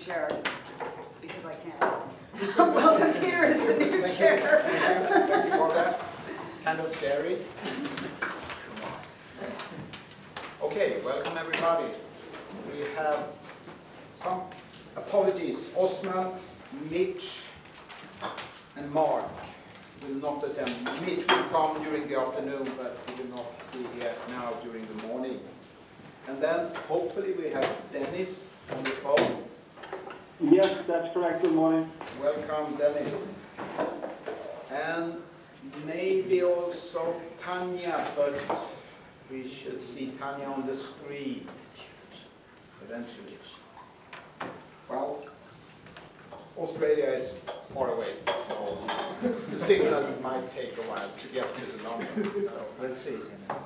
chair because I can. Welcome, Peter, as the new chair. Thank you for that. Kind of scary. Okay, welcome everybody. We have some apologies. Osman, Mitch, and Mark will not attend. Mitch will come during the afternoon, but he will not be here now during the morning. And then hopefully we have Dennis on the phone. Yes, that's correct. Good morning. Welcome, Dennis. And maybe also Tanya, but we should see Tanya on the screen eventually. Well, Australia is far away, so the signal might take a while to get to the London. So we'll see.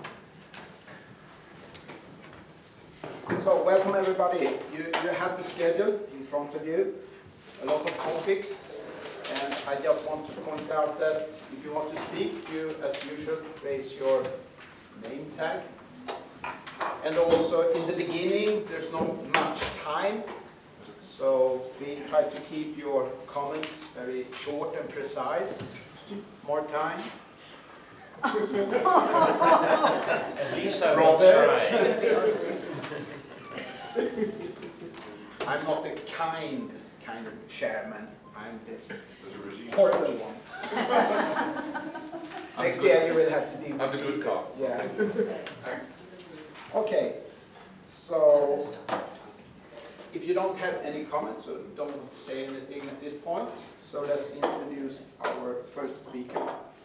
So welcome everybody. You have the schedule in front of you, a lot of topics, and I just want to point out that if you want to speak, you, as usual, raise your name tag. And also in the beginning, there's not much time, so please try to keep your comments very short and precise. More time. At least I will try. I'm not the kind of chairman. I'm this horrible one. Next year you will have to deal with I'm the good cop. Yeah. Okay. So if you don't have any comments or don't want to say anything at this point, so let's introduce our first speaker.